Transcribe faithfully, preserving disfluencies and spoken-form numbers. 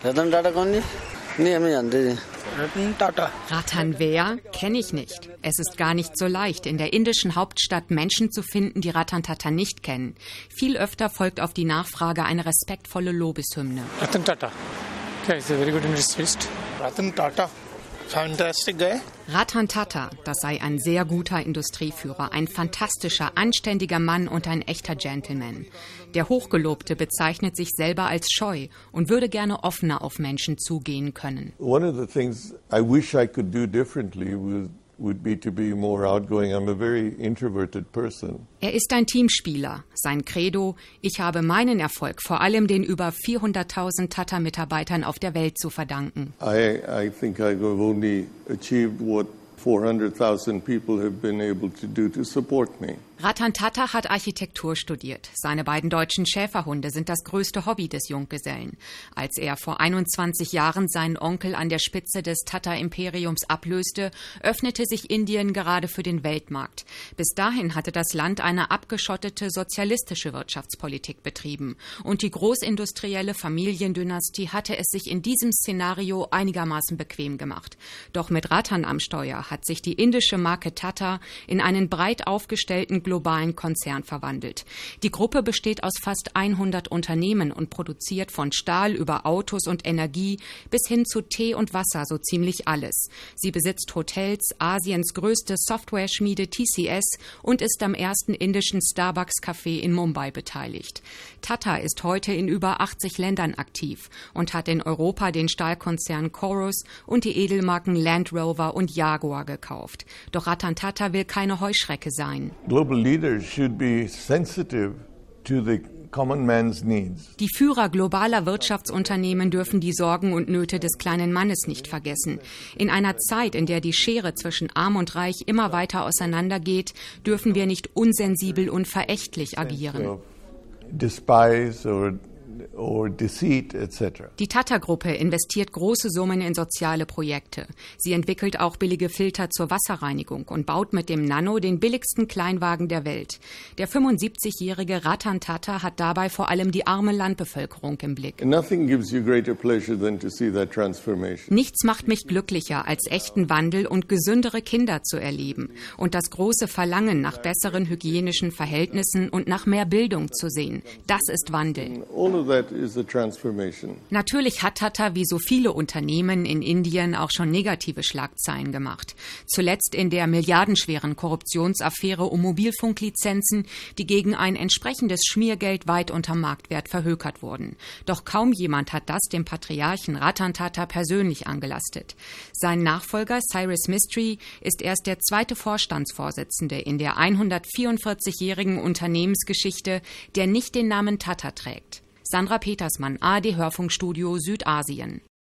Ratan Tata कौन जी? नहीं हमें जानते जी. Ratan Tata. Ratan wer? Kenne ich nicht. Es ist gar nicht so leicht, in der indischen Hauptstadt Menschen zu finden, die Ratan Tata nicht kennen. Viel öfter folgt auf die Nachfrage eine respektvolle Lobeshymne. Ratan Tata. Yeah, he's a very good industrialist. Ratan Tata. Fantastic guy. Ratan Tata, das sei ein sehr guter Industrieführer, ein fantastischer, anständiger Mann und ein echter Gentleman. Der Hochgelobte bezeichnet sich selber als scheu und würde gerne offener auf Menschen zugehen können. One of the things I wish I could do differently was would be to be more outgoing. I'm a very introverted person. Er ist ein Teamspieler. Sein Credo: Ich habe meinen Erfolg vor allem den über vierhunderttausend Tata-Mitarbeitern auf der Welt zu verdanken. I, I think I have only achieved what four hundred thousand people have been able to do to support me. Ratan Tata hat Architektur studiert. Seine beiden deutschen Schäferhunde sind das größte Hobby des Junggesellen. Als er vor einundzwanzig Jahren seinen Onkel an der Spitze des Tata-Imperiums ablöste, öffnete sich Indien gerade für den Weltmarkt. Bis dahin hatte das Land eine abgeschottete sozialistische Wirtschaftspolitik betrieben. Und die großindustrielle Familiendynastie hatte es sich in diesem Szenario einigermaßen bequem gemacht. Doch mit Ratan am Steuer hat sich die indische Marke Tata in einen breit aufgestellten globalen Konzern verwandelt. Die Gruppe besteht aus fast hundert Unternehmen und produziert von Stahl über Autos und Energie bis hin zu Tee und Wasser so ziemlich alles. Sie besitzt Hotels, Asiens größte Software-Schmiede T C S und ist am ersten indischen Starbucks-Café in Mumbai beteiligt. Tata ist heute in über achtzig Ländern aktiv und hat in Europa den Stahlkonzern Corus und die Edelmarken Land Rover und Jaguar gekauft. Doch Ratan Tata will keine Heuschrecke sein. Global leaders should be sensitive to the common man's needs. Die Führer globaler Wirtschaftsunternehmen dürfen die Sorgen und Nöte des kleinen Mannes nicht vergessen. In einer Zeit, in der die Schere zwischen Arm und Reich immer weiter auseinandergeht, dürfen wir nicht unsensibel und verächtlich agieren. Despise or or deceit, et cetera. Die Tata-Gruppe investiert große Summen in soziale Projekte. Sie entwickelt auch billige Filter zur Wasserreinigung und baut mit dem Nano den billigsten Kleinwagen der Welt. Der fünfundsiebzigjährige Ratan Tata hat dabei vor allem die arme Landbevölkerung im Blick. Nothing gives you greater pleasure than to see that transformation. Nichts macht mich glücklicher, als echten Wandel und gesündere Kinder zu erleben und das große Verlangen nach besseren hygienischen Verhältnissen und nach mehr Bildung zu sehen. Das ist Wandel. All of that is a transformation. Natürlich hat Tata wie so viele Unternehmen in Indien auch schon negative Schlagzeilen gemacht. Zuletzt in der milliardenschweren Korruptionsaffäre um Mobilfunklizenzen, die gegen ein entsprechendes Schmiergeld weit unter Marktwert verhökert wurden. Doch kaum jemand hat das dem Patriarchen Ratan Tata persönlich angelastet. Sein Nachfolger Cyrus Mistry ist erst der zweite Vorstandsvorsitzende in der hundertvierundvierzigjährigen Unternehmensgeschichte, der nicht den Namen Tata trägt. Sandra Petersmann, A R D Hörfunkstudio Südasien.